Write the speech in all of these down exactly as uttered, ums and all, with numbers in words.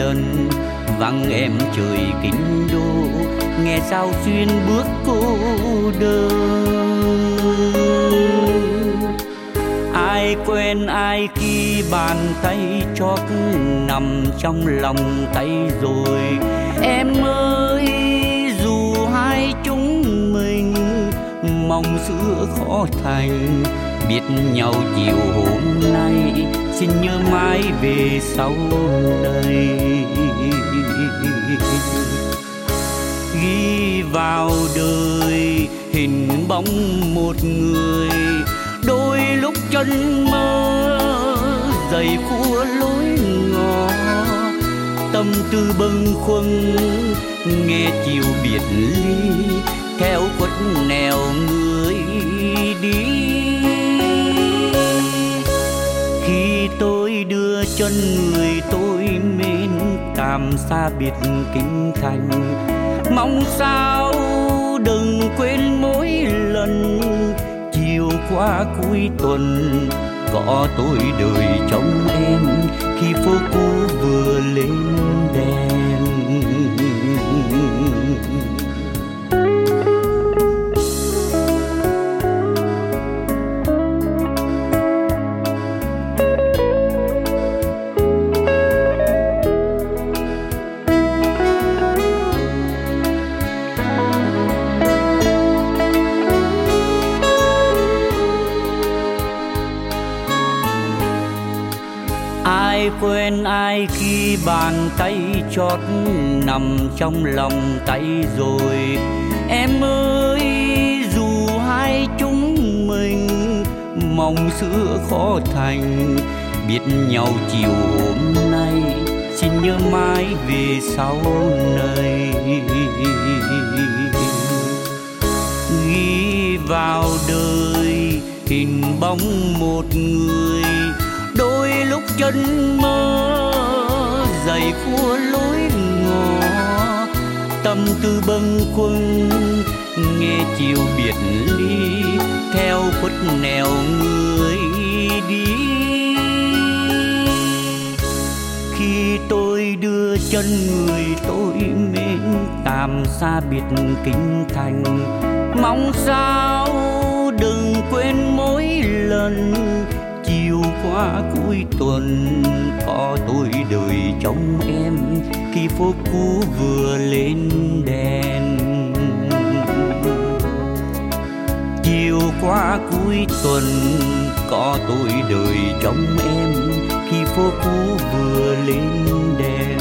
lần vắng em trời kinh đô, nghe sao xuyên bước cô đơn. Ai quen ai khi bàn tay chót nằm trong lòng tay rồi. Em ơi dù hai chúng mình mong xưa khó thành, biết nhau chiều hôm nay xin nhớ mãi về sau này. Ghi vào đời hình bóng một người, đôi lúc chân mơ dày khua lối ngõ, tâm tư bâng khuâng nghe chiều biệt ly, theo khuất nẻo người đi. Khi tôi đưa chân người tôi mến tạm xa biệt kinh thành, mong sao đừng quên mỗi lần chiều qua cuối tuần có tôi đời trong em, khi phố cũ vừa lên đèn. Ai quên ai khi bàn tay chót nằm trong lòng tay rồi. Em ơi dù hai chúng mình mong xưa khó thành, biết nhau chiều hôm nay xin nhớ mãi về sau này. Ghi vào đời hình bóng một người, đôi lúc chân mơ dày khua lối ngõ, tâm tư bâng khuâng nghe chiều biệt ly, theo khuất nẻo người đi. Khi tôi đưa chân người tôi mến tạm xa biệt kinh thành, mong sao đừng quên mỗi lần chiều qua cuối tuần có tôi đời trong em, khi phố cũ vừa lên đèn. Chiều qua cuối tuần có tôi đời trong em, khi phố cũ vừa lên đèn.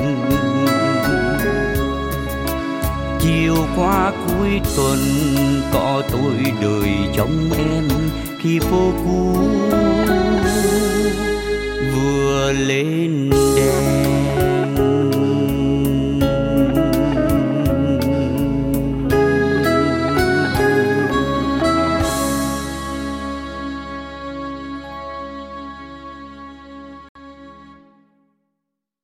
Chiều qua cuối tuần có tôi đời trong em, khi phố cũ vừa lên đèn.